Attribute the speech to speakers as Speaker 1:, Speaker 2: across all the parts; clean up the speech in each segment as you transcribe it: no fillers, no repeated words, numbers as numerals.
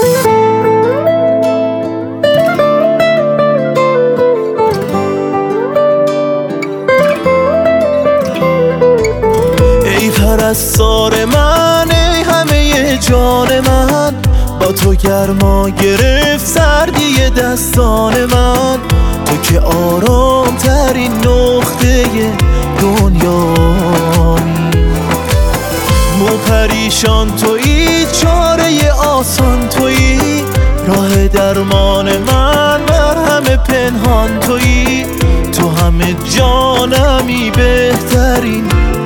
Speaker 1: ای پرستار من، ای همه جان من، با تو گرما گرفت سردی دستان من. تو که آرام ترین نقطه دنیایی، مو پریشان تویی، چاره آسان تویی، راه درمان من، مرهم پنهان تویی. تو همه جانمی، بهترین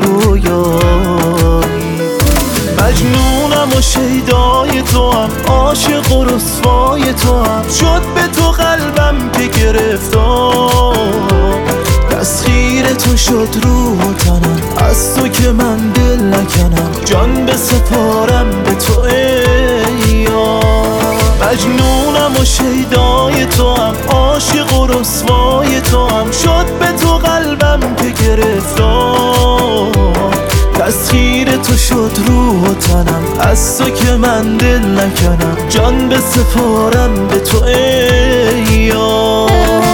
Speaker 1: رویایی. مجنونم و شیدای تو هم، عاشق و رسوای تو هم، شد به تو قلبم که گرفتار. تسخیر تو شد روح و تنم، از تو که من دل نکنم، جان بسپارم به تو ای یار. مجنونم و شیدای تو هم، عاشق و رسوای تو هم، شد به تو قلبم که گرفتار. تسخیر تو شد روح و تنم، از تو که من دل نکنم، جان بسپارم به تو ای یار.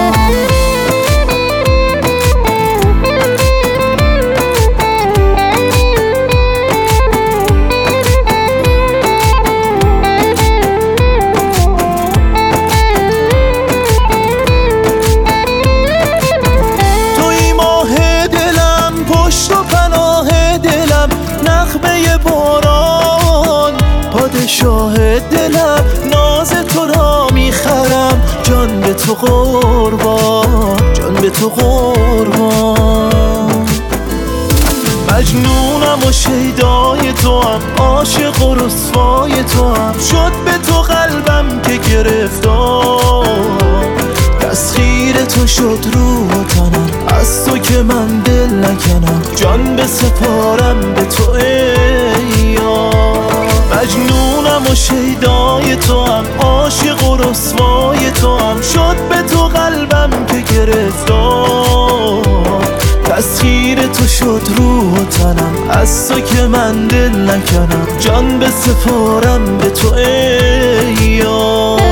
Speaker 1: نغمه باران، پادشاه دلم، ناز تو را میخرم، جان به تو قربان، جان به تو قربان. مجنونم و شیدای تو هم، عاشق و رسوای تو هم، شد به تو قلبم که گرفتار. تسخیر تو شد روح و تنم، از تو که من دل نکنم، جان بسپارم به تو ای یار. مجنونم و شیدای تو هم، عاشق و رسوای تو هم، شد به تو قلبم که گرفتار. تسخیر تو شد روح و تنم، از تو که من دل نکنم، جان بسپارم به تو ای یار.